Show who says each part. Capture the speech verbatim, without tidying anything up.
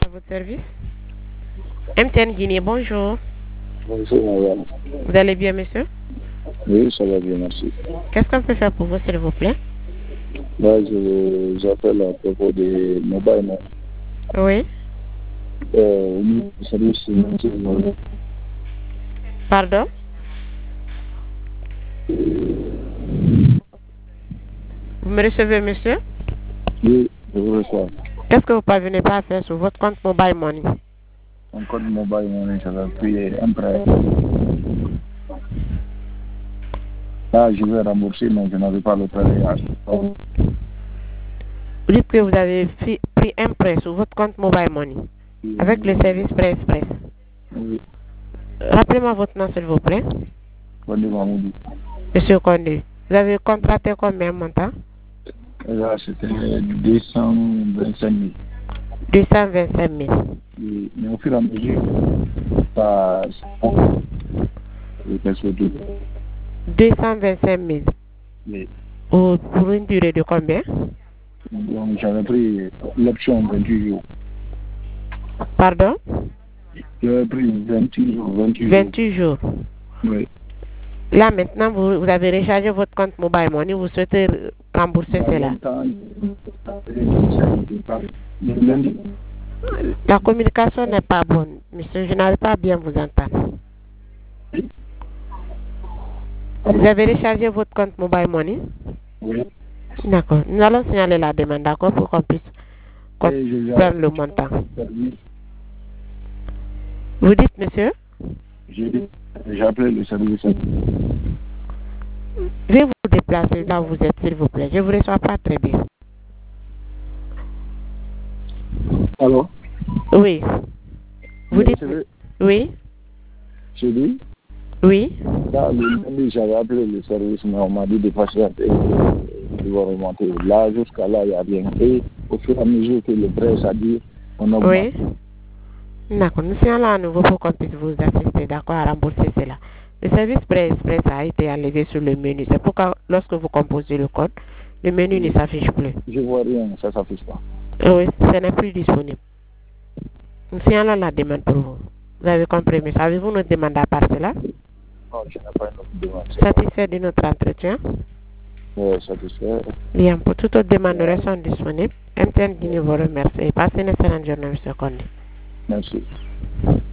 Speaker 1: À votre service. M T N Guinée, bonjour.
Speaker 2: Bonjour, madame.
Speaker 1: Vous allez bien, monsieur?
Speaker 2: Oui, ça va bien, merci.
Speaker 1: Qu'est-ce qu'on peut faire pour vous, s'il vous plaît?
Speaker 2: Là, je- j'appelle à propos des mobile money.
Speaker 1: Oui.
Speaker 2: Euh, oui, salut, c'est monsieur.
Speaker 1: Pardon? Vous me recevez, monsieur?
Speaker 2: Oui, je vous reçois.
Speaker 1: Qu'est-ce que vous ne parvenez pas à faire sur votre compte Mobile Money?
Speaker 2: Mon code mobile money, j'avais pris un prêt. Là, je vais rembourser, mais je n'avais pas le prêt.
Speaker 1: Vous dites que vous avez fi- pris un prêt sur votre compte Mobile Money avec le service Prêt Express.
Speaker 2: Oui,
Speaker 1: Rappelez-moi votre nom, s'il vous plaît.
Speaker 2: Condé Mamoudou.
Speaker 1: Monsieur Condé, vous avez contracté combien de montant?
Speaker 2: Là, c'était deux cent vingt-cinq mille.
Speaker 1: deux cent vingt-cinq mille.
Speaker 2: Oui, mais au fur et à mesure, ça. Qu'est-ce que tu
Speaker 1: deux cent vingt-cinq mille.
Speaker 2: Oui.
Speaker 1: Ou pour une durée de combien?
Speaker 2: Donc, j'avais pris l'option vingt-huit jours.
Speaker 1: Pardon?
Speaker 2: J'avais pris vingt-huit jours. vingt-huit jours.
Speaker 1: vingt-huit jours.
Speaker 2: Oui.
Speaker 1: Là, maintenant, vous, vous avez rechargé votre compte Mobile Money, vous souhaitez rembourser cela. La communication n'est pas bonne, monsieur, je n'arrive pas à bien vous entendre. Vous avez rechargé votre compte Mobile Money?
Speaker 2: Oui.
Speaker 1: D'accord. Nous allons signaler la demande, d'accord, pour qu'on puisse qu'on prenne le montant. Vous dites, monsieur?
Speaker 2: J'ai appelé le service.
Speaker 1: Veuillez vous déplacer là où vous êtes, s'il vous plaît. Je ne vous reçois pas très bien.
Speaker 2: Alors?
Speaker 1: Oui. Vous
Speaker 2: Oui,
Speaker 1: dites...
Speaker 2: c'est-
Speaker 1: Oui?
Speaker 2: J'ai dit,
Speaker 1: Oui?
Speaker 2: là, le lundi, j'avais appelé le service, mais on m'a dit de patienter et de va remonter. Là, jusqu'à là, il n'y a rien. Et au fur et à mesure que le prêt, ça dit, on augmente.
Speaker 1: Oui? D'accord. Nous sommes là à nouveau pour qu'on puisse vous assister, d'accord, à rembourser cela. Le service Prêt Express a été enlevé sur le menu. C'est pourquoi, lorsque vous composez le code, le menu ne s'affiche plus.
Speaker 2: Je vois rien, ça ne s'affiche pas.
Speaker 1: Oui, ce n'est plus disponible. Nous sommes là la demande pour vous. Vous avez compris, mais avez-vous notre demande à part cela?
Speaker 2: Non, je n'ai pas une autre demande.
Speaker 1: Satisfait de notre entretien?
Speaker 2: Oui, satisfait.
Speaker 1: Bien, pour toute autre demande, nous restons disponibles. M T N Guinée vous remercie. Passez une excellente journée, monsieur Condé.
Speaker 2: Merci.